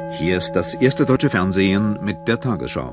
Hier ist das erste deutsche Fernsehen mit der Tagesschau.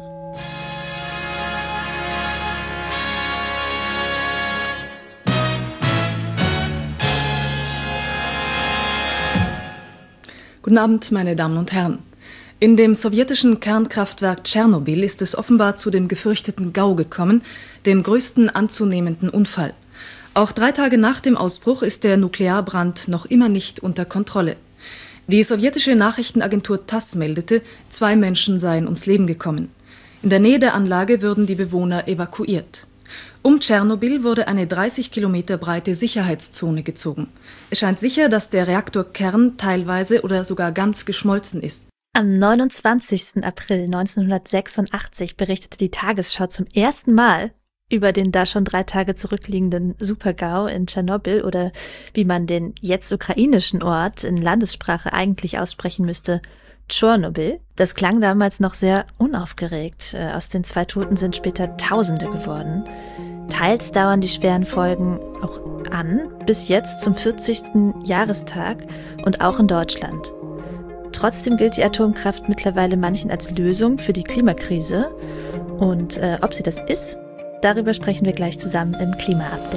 Guten Abend, meine Damen und Herren. In dem sowjetischen Kernkraftwerk Tschernobyl ist es offenbar zu dem gefürchteten GAU gekommen, dem größten anzunehmenden Unfall. Auch 3 Tage nach dem Ausbruch ist der Nuklearbrand noch immer nicht unter Kontrolle. Die sowjetische Nachrichtenagentur TASS meldete, 2 Menschen seien ums Leben gekommen. In der Nähe der Anlage würden die Bewohner evakuiert. Um Tschernobyl wurde eine 30 Kilometer breite Sicherheitszone gezogen. Es scheint sicher, dass der Reaktorkern teilweise oder sogar ganz geschmolzen ist. Am 29. April 1986 berichtete die Tagesschau zum ersten Mal über den da schon 3 Tage zurückliegenden Super-GAU in Tschernobyl oder wie man den jetzt ukrainischen Ort in Landessprache eigentlich aussprechen müsste, Tschernobyl. Das klang damals noch sehr unaufgeregt. Aus den 2 Toten sind später Tausende geworden. Teils dauern die schweren Folgen auch an, bis jetzt zum 40. Jahrestag und auch in Deutschland. Trotzdem gilt die Atomkraft mittlerweile manchen als Lösung für die Klimakrise. Und ob sie das ist, darüber sprechen wir gleich zusammen im Klima-Update.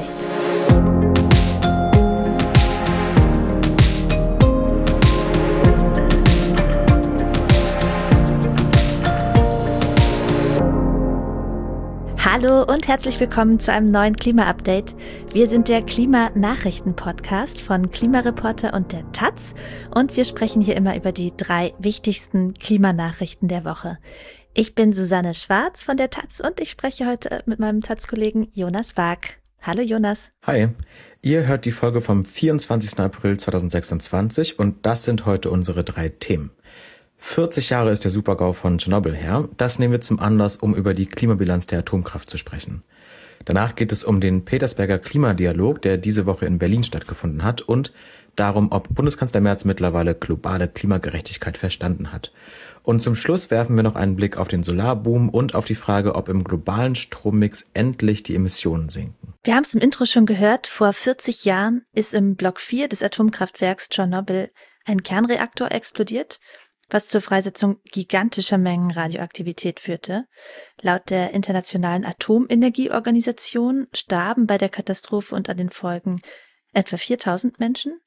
Hallo und herzlich willkommen zu einem neuen Klima-Update. Wir sind der Klimanachrichten-Podcast von Klimareporter und der taz und wir sprechen hier immer über die 3 wichtigsten Klimanachrichten der Woche. Ich bin Susanne Schwarz von der taz und ich spreche heute mit meinem taz-Kollegen Jonas Wag. Hallo Jonas. Hi, ihr hört die Folge vom 24. April 2026 und das sind heute unsere 3 Themen. 40 Jahre ist der Super-GAU von Tschernobyl her. Das nehmen wir zum Anlass, um über die Klimabilanz der Atomkraft zu sprechen. Danach geht es um den Petersberger Klimadialog, der diese Woche in Berlin stattgefunden hat und darum, ob Bundeskanzler Merz mittlerweile globale Klimagerechtigkeit verstanden hat. Und zum Schluss werfen wir noch einen Blick auf den Solarboom und auf die Frage, ob im globalen Strommix endlich die Emissionen sinken. Wir haben es im Intro schon gehört, vor 40 Jahren ist im Block 4 des Atomkraftwerks Tschernobyl ein Kernreaktor explodiert, was zur Freisetzung gigantischer Mengen Radioaktivität führte. Laut der Internationalen Atomenergieorganisation starben bei der Katastrophe und an den Folgen etwa 4.000 Menschen.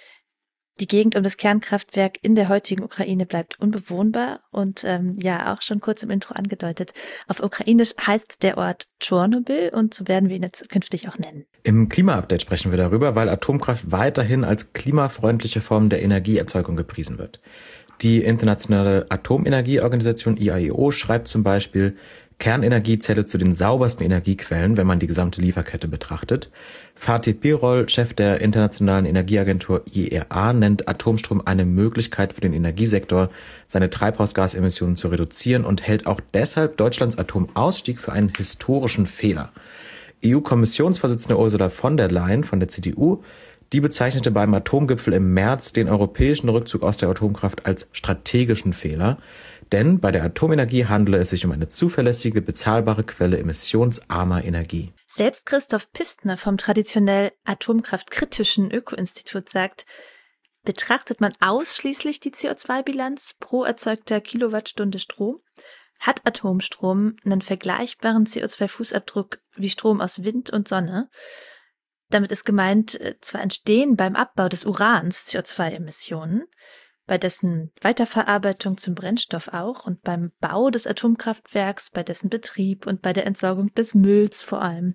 Die Gegend um das Kernkraftwerk in der heutigen Ukraine bleibt unbewohnbar und auch schon kurz im Intro angedeutet. Auf Ukrainisch heißt der Ort Tschernobyl und so werden wir ihn jetzt künftig auch nennen. Im Klima-Update sprechen wir darüber, weil Atomkraft weiterhin als klimafreundliche Form der Energieerzeugung gepriesen wird. Die Internationale Atomenergieorganisation IAEO schreibt zum Beispiel, Kernenergie zähle zu den saubersten Energiequellen, wenn man die gesamte Lieferkette betrachtet. Fatih Birol, Chef der Internationalen Energieagentur IEA, nennt Atomstrom eine Möglichkeit für den Energiesektor, seine Treibhausgasemissionen zu reduzieren und hält auch deshalb Deutschlands Atomausstieg für einen historischen Fehler. EU-Kommissionsvorsitzende Ursula von der Leyen von der CDU, die bezeichnete beim Atomgipfel im März den europäischen Rückzug aus der Atomkraft als strategischen Fehler, denn bei der Atomenergie handele es sich um eine zuverlässige, bezahlbare Quelle emissionsarmer Energie. Selbst Christoph Pistner vom traditionell atomkraftkritischen Öko-Institut sagt, betrachtet man ausschließlich die CO2-Bilanz pro erzeugter Kilowattstunde Strom, hat Atomstrom einen vergleichbaren CO2-Fußabdruck wie Strom aus Wind und Sonne. Damit ist gemeint, zwar entstehen beim Abbau des Urans CO2-Emissionen, bei dessen Weiterverarbeitung zum Brennstoff auch und beim Bau des Atomkraftwerks, bei dessen Betrieb und bei der Entsorgung des Mülls vor allem.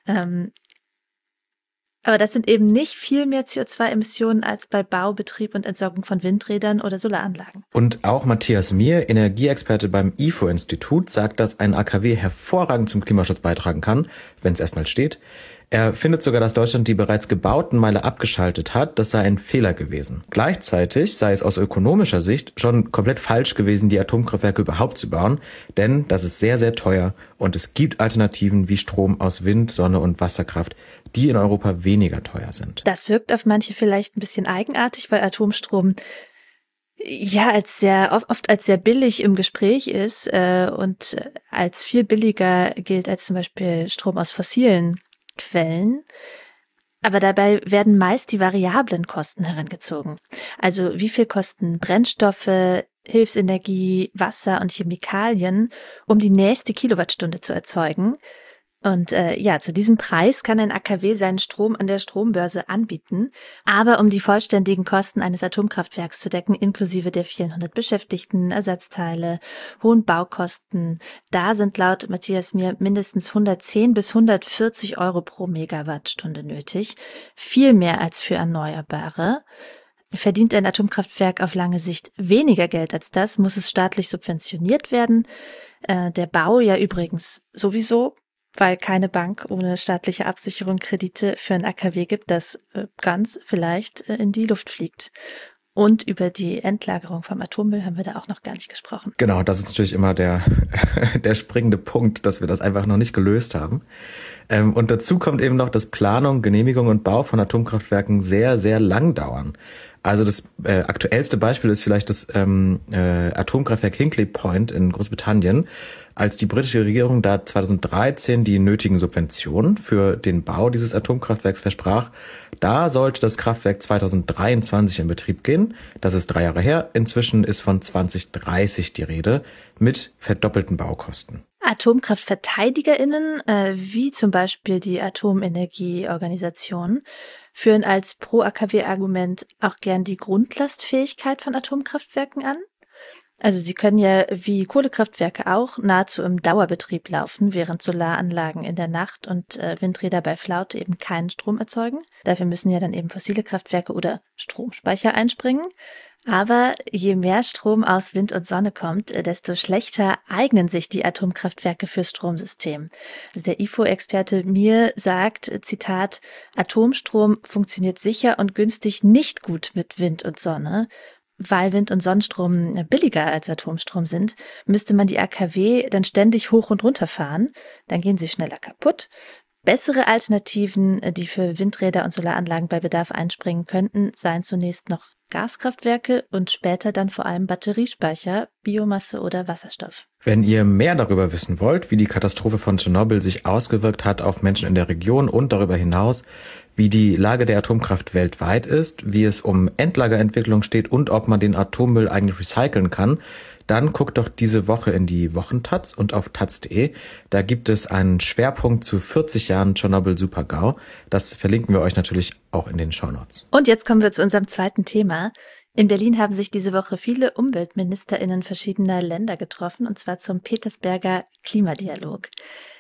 Aber das sind eben nicht viel mehr CO2-Emissionen als bei Bau, Betrieb und Entsorgung von Windrädern oder Solaranlagen. Und auch Matthias Mier, Energieexperte beim IFO-Institut, sagt, dass ein AKW hervorragend zum Klimaschutz beitragen kann, wenn es erstmal steht. Er findet sogar, dass Deutschland die bereits gebauten Meile abgeschaltet hat. Das sei ein Fehler gewesen. Gleichzeitig sei es aus ökonomischer Sicht schon komplett falsch gewesen, die Atomkraftwerke überhaupt zu bauen, denn das ist sehr, sehr teuer und es gibt Alternativen wie Strom aus Wind, Sonne und Wasserkraft, die in Europa weniger teuer sind. Das wirkt auf manche vielleicht ein bisschen eigenartig, weil Atomstrom oft als sehr billig im Gespräch ist und als viel billiger gilt als zum Beispiel Strom aus fossilen Quellen. Aber dabei werden meist die variablen Kosten herangezogen. Also wie viel kosten Brennstoffe, Hilfsenergie, Wasser und Chemikalien, um die nächste Kilowattstunde zu erzeugen. Und zu diesem Preis kann ein AKW seinen Strom an der Strombörse anbieten. Aber um die vollständigen Kosten eines Atomkraftwerks zu decken, inklusive der vielen hundert Beschäftigten, Ersatzteile, hohen Baukosten, da sind laut Matthias Mier mindestens 110 bis 140 Euro pro Megawattstunde nötig. Viel mehr als für Erneuerbare. Verdient ein Atomkraftwerk auf lange Sicht weniger Geld als das, muss es staatlich subventioniert werden. Der Bau ja übrigens sowieso, weil keine Bank ohne staatliche Absicherung Kredite für ein AKW gibt, das ganz vielleicht in die Luft fliegt. Und über die Endlagerung vom Atommüll haben wir da auch noch gar nicht gesprochen. Genau, das ist natürlich immer der springende Punkt, dass wir das einfach noch nicht gelöst haben. Und dazu kommt eben noch, dass Planung, Genehmigung und Bau von Atomkraftwerken sehr, sehr lang dauern. Also das aktuellste Beispiel ist vielleicht das Atomkraftwerk Hinkley Point in Großbritannien. Als die britische Regierung da 2013 die nötigen Subventionen für den Bau dieses Atomkraftwerks versprach, da sollte das Kraftwerk 2023 in Betrieb gehen. Das ist 3 Jahre her. Inzwischen ist von 2030 die Rede mit verdoppelten Baukosten. AtomkraftverteidigerInnen, wie zum Beispiel die Atomenergieorganisation, führen als Pro-AKW-Argument auch gern die Grundlastfähigkeit von Atomkraftwerken an. Also sie können ja wie Kohlekraftwerke auch nahezu im Dauerbetrieb laufen, während Solaranlagen in der Nacht und Windräder bei Flaute eben keinen Strom erzeugen. Dafür müssen ja dann eben fossile Kraftwerke oder Stromspeicher einspringen. Aber je mehr Strom aus Wind und Sonne kommt, desto schlechter eignen sich die Atomkraftwerke fürs Stromsystem. Also der IFO-Experte Mier sagt, Zitat, Atomstrom funktioniert sicher und günstig nicht gut mit Wind und Sonne. Weil Wind- und Sonnenstrom billiger als Atomstrom sind, müsste man die AKW dann ständig hoch und runter fahren. Dann gehen sie schneller kaputt. Bessere Alternativen, die für Windräder und Solaranlagen bei Bedarf einspringen könnten, seien zunächst noch Gaskraftwerke und später dann vor allem Batteriespeicher, Biomasse oder Wasserstoff. Wenn ihr mehr darüber wissen wollt, wie die Katastrophe von Tschernobyl sich ausgewirkt hat auf Menschen in der Region und darüber hinaus, wie die Lage der Atomkraft weltweit ist, wie es um Endlagerentwicklung steht und ob man den Atommüll eigentlich recyceln kann, dann guckt doch diese Woche in die Wochentaz und auf taz.de. Da gibt es einen Schwerpunkt zu 40 Jahren Tschernobyl-Super-GAU. Das verlinken wir euch natürlich auch in den Shownotes. Und jetzt kommen wir zu unserem zweiten Thema. In Berlin haben sich diese Woche viele UmweltministerInnen verschiedener Länder getroffen, und zwar zum Petersberger Klimadialog.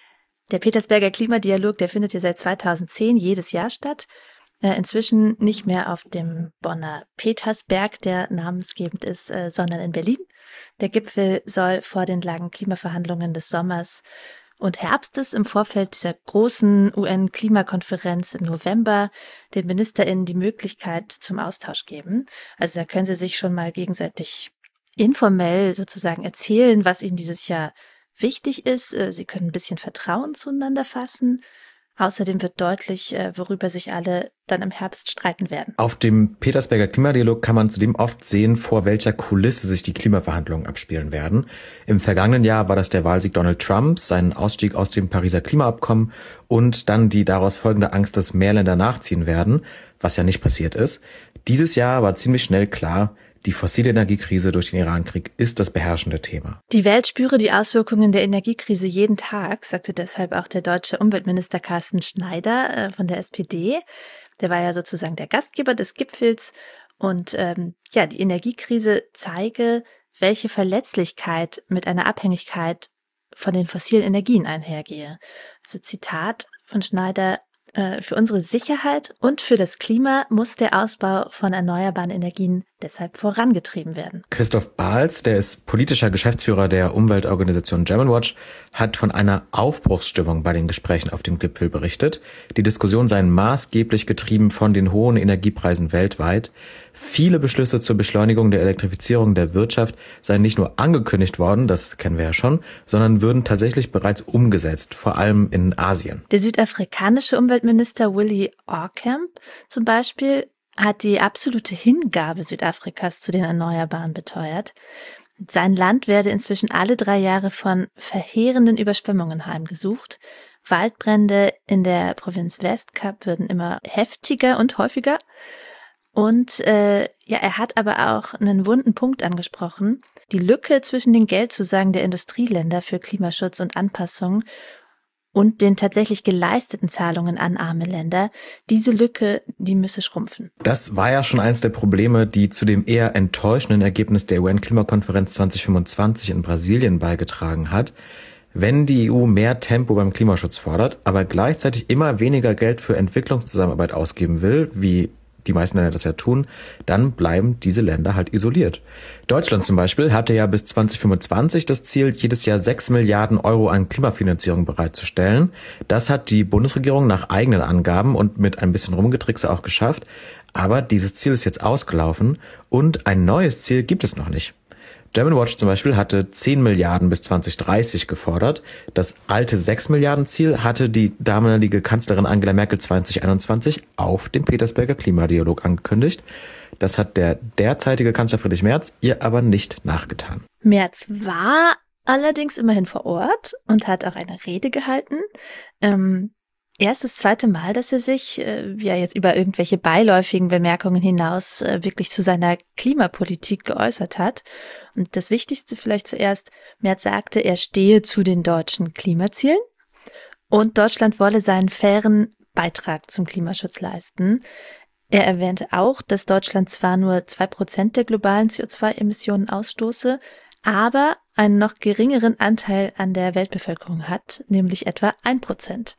Der Petersberger Klimadialog, der findet ja seit 2010 jedes Jahr statt. Inzwischen nicht mehr auf dem Bonner Petersberg, der namensgebend ist, sondern in Berlin. Der Gipfel soll vor den langen Klimaverhandlungen des Sommers und Herbstes im Vorfeld dieser großen UN-Klimakonferenz im November den MinisterInnen die Möglichkeit zum Austausch geben. Also da können sie sich schon mal gegenseitig informell sozusagen erzählen, was ihnen dieses Jahr wichtig ist. Sie können ein bisschen Vertrauen zueinander fassen. Außerdem wird deutlich, worüber sich alle dann im Herbst streiten werden. Auf dem Petersberger Klimadialog kann man zudem oft sehen, vor welcher Kulisse sich die Klimaverhandlungen abspielen werden. Im vergangenen Jahr war das der Wahlsieg Donald Trumps, sein Ausstieg aus dem Pariser Klimaabkommen und dann die daraus folgende Angst, dass mehr Länder nachziehen werden, was ja nicht passiert ist. Dieses Jahr war ziemlich schnell klar, die fossile Energiekrise durch den Irankrieg ist das beherrschende Thema. Die Welt spüre die Auswirkungen der Energiekrise jeden Tag, sagte deshalb auch der deutsche Umweltminister Carsten Schneider von der SPD. Der war ja sozusagen der Gastgeber des Gipfels. Und die Energiekrise zeige, welche Verletzlichkeit mit einer Abhängigkeit von den fossilen Energien einhergehe. Also Zitat von Schneider: Für unsere Sicherheit und für das Klima muss der Ausbau von erneuerbaren Energien deshalb vorangetrieben werden. Christoph Bahls, der ist politischer Geschäftsführer der Umweltorganisation Germanwatch, hat von einer Aufbruchsstimmung bei den Gesprächen auf dem Gipfel berichtet. Die Diskussionen seien maßgeblich getrieben von den hohen Energiepreisen weltweit. Viele Beschlüsse zur Beschleunigung der Elektrifizierung der Wirtschaft seien nicht nur angekündigt worden, das kennen wir ja schon, sondern würden tatsächlich bereits umgesetzt, vor allem in Asien. Der südafrikanische Umweltminister Willie Ocamp zum Beispiel hat die absolute Hingabe Südafrikas zu den Erneuerbaren beteuert. Sein Land werde inzwischen alle 3 Jahre von verheerenden Überschwemmungen heimgesucht. Waldbrände in der Provinz Westkap würden immer heftiger und häufiger. Und er hat aber auch einen wunden Punkt angesprochen. Die Lücke zwischen den Geldzusagen der Industrieländer für Klimaschutz und Anpassung und den tatsächlich geleisteten Zahlungen an arme Länder, diese Lücke, die müsse schrumpfen. Das war ja schon eins der Probleme, die zu dem eher enttäuschenden Ergebnis der UN-Klimakonferenz 2025 in Brasilien beigetragen hat. Wenn die EU mehr Tempo beim Klimaschutz fordert, aber gleichzeitig immer weniger Geld für Entwicklungszusammenarbeit ausgeben will, wie die meisten Länder das ja tun, dann bleiben diese Länder halt isoliert. Deutschland zum Beispiel hatte ja bis 2025 das Ziel, jedes Jahr 6 Milliarden Euro an Klimafinanzierung bereitzustellen. Das hat die Bundesregierung nach eigenen Angaben und mit ein bisschen Rumgetrickse auch geschafft. Aber dieses Ziel ist jetzt ausgelaufen und ein neues Ziel gibt es noch nicht. Germanwatch zum Beispiel hatte 10 Milliarden bis 2030 gefordert. Das alte 6 Milliarden Ziel hatte die damalige Kanzlerin Angela Merkel 2021 auf dem Petersberger Klimadialog angekündigt. Das hat der derzeitige Kanzler Friedrich Merz ihr aber nicht nachgetan. Merz war allerdings immerhin vor Ort und hat auch eine Rede gehalten. Erst das zweite Mal, dass er sich jetzt über irgendwelche beiläufigen Bemerkungen hinaus wirklich zu seiner Klimapolitik geäußert hat. Und das Wichtigste vielleicht zuerst, Merz sagte, er stehe zu den deutschen Klimazielen und Deutschland wolle seinen fairen Beitrag zum Klimaschutz leisten. Er erwähnte auch, dass Deutschland zwar nur 2% der globalen CO2-Emissionen ausstoße, aber einen noch geringeren Anteil an der Weltbevölkerung hat, nämlich etwa 1%.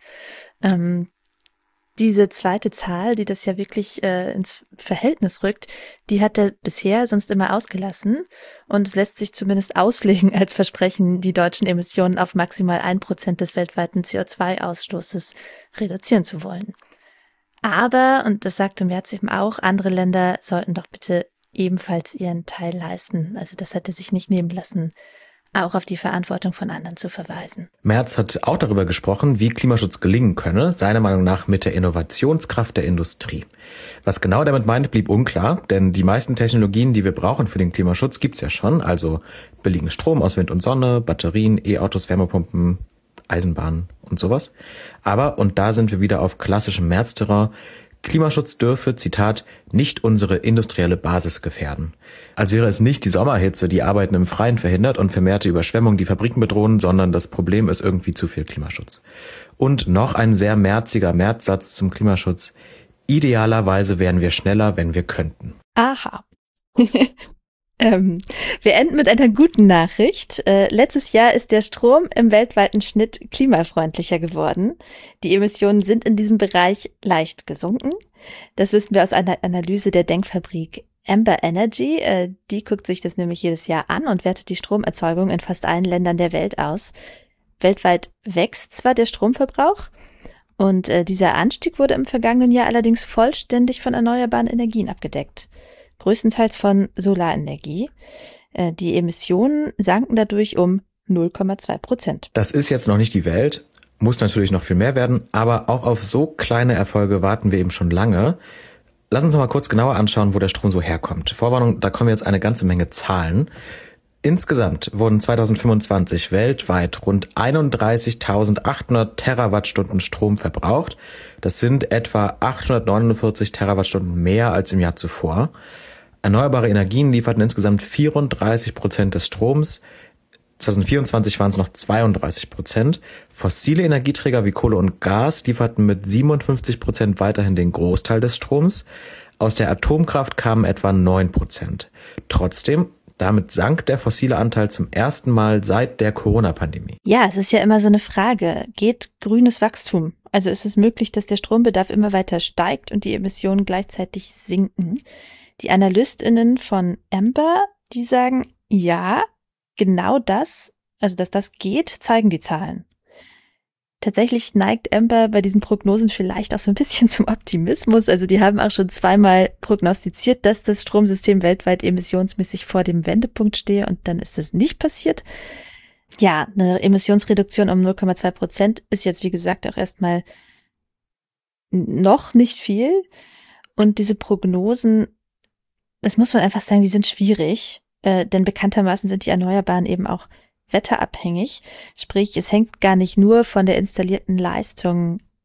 Diese zweite Zahl, die das ja wirklich ins Verhältnis rückt, die hat er bisher sonst immer ausgelassen und es lässt sich zumindest auslegen als Versprechen, die deutschen Emissionen auf maximal 1% des weltweiten CO2-Ausstoßes reduzieren zu wollen. Aber, und das sagte Merz eben auch, andere Länder sollten doch bitte ebenfalls ihren Teil leisten. Also das hat er sich nicht nehmen lassen, auch auf die Verantwortung von anderen zu verweisen. Merz hat auch darüber gesprochen, wie Klimaschutz gelingen könne, seiner Meinung nach mit der Innovationskraft der Industrie. Was genau damit meint, blieb unklar, denn die meisten Technologien, die wir brauchen für den Klimaschutz, gibt's ja schon, also billigen Strom aus Wind und Sonne, Batterien, E-Autos, Wärmepumpen, Eisenbahnen und sowas. Aber, und da sind wir wieder auf klassischem Merz-Terrain, Klimaschutz dürfe, Zitat, nicht unsere industrielle Basis gefährden. Als wäre es nicht die Sommerhitze, die Arbeiten im Freien verhindert und vermehrte Überschwemmungen die Fabriken bedrohen, sondern das Problem ist irgendwie zu viel Klimaschutz. Und noch ein sehr merziger Merz-Satz zum Klimaschutz. Idealerweise wären wir schneller, wenn wir könnten. Aha. Wir enden mit einer guten Nachricht. Letztes Jahr ist der Strom im weltweiten Schnitt klimafreundlicher geworden. Die Emissionen sind in diesem Bereich leicht gesunken. Das wissen wir aus einer Analyse der Denkfabrik Amber Energy. Die guckt sich das nämlich jedes Jahr an und wertet die Stromerzeugung in fast allen Ländern der Welt aus. Weltweit wächst zwar der Stromverbrauch und dieser Anstieg wurde im vergangenen Jahr allerdings vollständig von erneuerbaren Energien abgedeckt. Größtenteils von Solarenergie. Die Emissionen sanken dadurch um 0,2%. Das ist jetzt noch nicht die Welt, muss natürlich noch viel mehr werden, aber auch auf so kleine Erfolge warten wir eben schon lange. Lass uns noch mal kurz genauer anschauen, wo der Strom so herkommt. Vorwarnung, da kommen jetzt eine ganze Menge Zahlen. Insgesamt wurden 2025 weltweit rund 31.800 Terawattstunden Strom verbraucht. Das sind etwa 849 Terawattstunden mehr als im Jahr zuvor. Erneuerbare Energien lieferten insgesamt 34% des Stroms. 2024 waren es noch 32%. Fossile Energieträger wie Kohle und Gas lieferten mit 57% weiterhin den Großteil des Stroms. Aus der Atomkraft kamen etwa 9%. Trotzdem, damit sank der fossile Anteil zum ersten Mal seit der Corona-Pandemie. Ja, es ist ja immer so eine Frage. Geht grünes Wachstum? Also ist es möglich, dass der Strombedarf immer weiter steigt und die Emissionen gleichzeitig sinken? Die AnalystInnen von Amber, die sagen, ja, genau das, also dass das geht, zeigen die Zahlen. Tatsächlich neigt Amber bei diesen Prognosen vielleicht auch so ein bisschen zum Optimismus. Also die haben auch schon zweimal prognostiziert, dass das Stromsystem weltweit emissionsmäßig vor dem Wendepunkt stehe und dann ist das nicht passiert. Ja, eine Emissionsreduktion um 0,2% ist jetzt, wie gesagt, auch erstmal noch nicht viel. Und diese Prognosen, das muss man einfach sagen, die sind schwierig, denn bekanntermaßen sind die Erneuerbaren eben auch wetterabhängig. Sprich, es hängt gar nicht nur von der installierten Leistung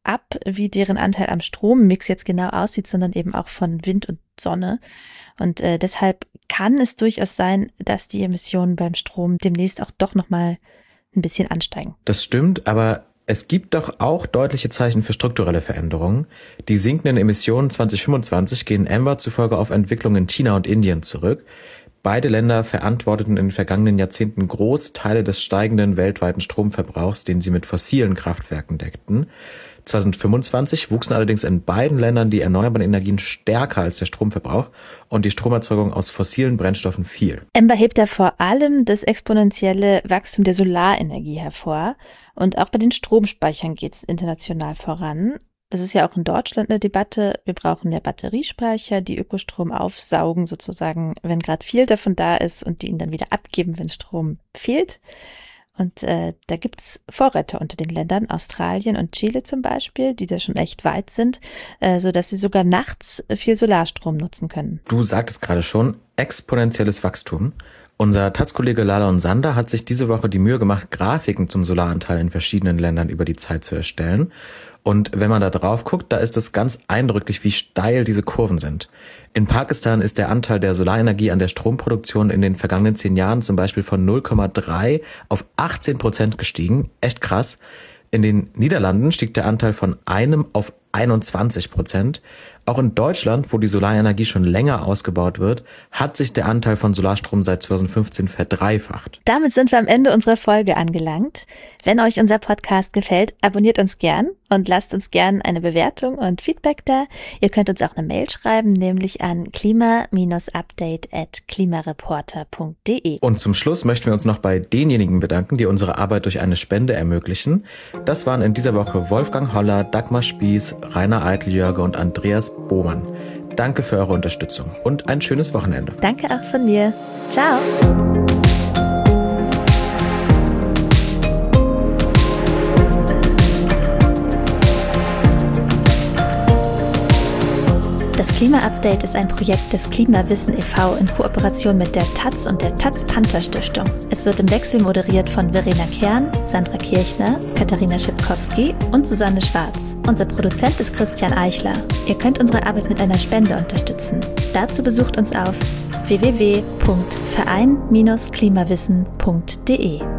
ab, wie deren Anteil am Strommix jetzt genau aussieht, sondern eben auch von Wind und Sonne. Und deshalb kann es durchaus sein, dass die Emissionen beim Strom demnächst auch doch nochmal ein bisschen ansteigen. Das stimmt, aber es gibt doch auch deutliche Zeichen für strukturelle Veränderungen. Die sinkenden Emissionen 2025 gehen Amber zufolge auf Entwicklungen in China und Indien zurück. Beide Länder verantworteten in den vergangenen Jahrzehnten Großteile des steigenden weltweiten Stromverbrauchs, den sie mit fossilen Kraftwerken deckten. 2025 wuchsen allerdings in beiden Ländern die erneuerbaren Energien stärker als der Stromverbrauch und die Stromerzeugung aus fossilen Brennstoffen fiel. Amber hebt da vor allem das exponentielle Wachstum der Solarenergie hervor. Und auch bei den Stromspeichern geht es international voran. Das ist ja auch in Deutschland eine Debatte. Wir brauchen mehr Batteriespeicher, die Ökostrom aufsaugen, sozusagen, wenn gerade viel davon da ist und die ihn dann wieder abgeben, wenn Strom fehlt. Und da gibt's Vorreiter unter den Ländern, Australien und Chile zum Beispiel, die da schon echt weit sind, sodass sie sogar nachts viel Solarstrom nutzen können. Du sagtest gerade schon, exponentielles Wachstum. Unser Taz-Kollege Lalon Sander hat sich diese Woche die Mühe gemacht, Grafiken zum Solaranteil in verschiedenen Ländern über die Zeit zu erstellen. Und wenn man da drauf guckt, da ist es ganz eindrücklich, wie steil diese Kurven sind. In Pakistan ist der Anteil der Solarenergie an der Stromproduktion in den vergangenen 10 Jahren zum Beispiel von 0,3 auf 18% gestiegen. Echt krass. In den Niederlanden stieg der Anteil von 1 auf 21%. Auch in Deutschland, wo die Solarenergie schon länger ausgebaut wird, hat sich der Anteil von Solarstrom seit 2015 verdreifacht. Damit sind wir am Ende unserer Folge angelangt. Wenn euch unser Podcast gefällt, abonniert uns gern und lasst uns gern eine Bewertung und Feedback da. Ihr könnt uns auch eine Mail schreiben, nämlich an klima-update@klimareporter.de. Und zum Schluss möchten wir uns noch bei denjenigen bedanken, die unsere Arbeit durch eine Spende ermöglichen. Das waren in dieser Woche Wolfgang Holler, Dagmar Spieß, Rainer Eiteljörge und Andreas Bohmann. Danke für eure Unterstützung und ein schönes Wochenende. Danke auch von mir. Ciao. Das Klima-Update ist ein Projekt des Klimawissen e.V. in Kooperation mit der Taz und der Taz-Panther-Stiftung. Es wird im Wechsel moderiert von Verena Kern, Sandra Kirchner, Katharina Schipkowski und Susanne Schwarz. Unser Produzent ist Christian Eichler. Ihr könnt unsere Arbeit mit einer Spende unterstützen. Dazu besucht uns auf www.verein-klimawissen.de.